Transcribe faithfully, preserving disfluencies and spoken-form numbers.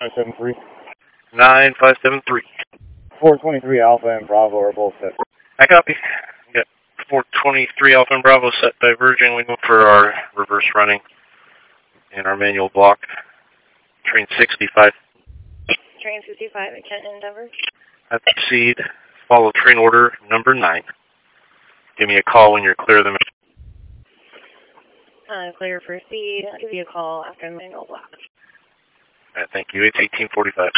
nine seven three. nine five seven three. four twenty-three Alpha and Bravo are both set. I copy. We got four twenty-three Alpha and Bravo set diverging. We go for our reverse running and our manual block. Train sixty-five. Train sixty-five at Kent Endeavor. At proceed. Follow train order number nine. Give me a call when you're clear of the... Uh, clear for speed. I'll give you a call after the manual block. All right, thank you. It's eighteen forty-five.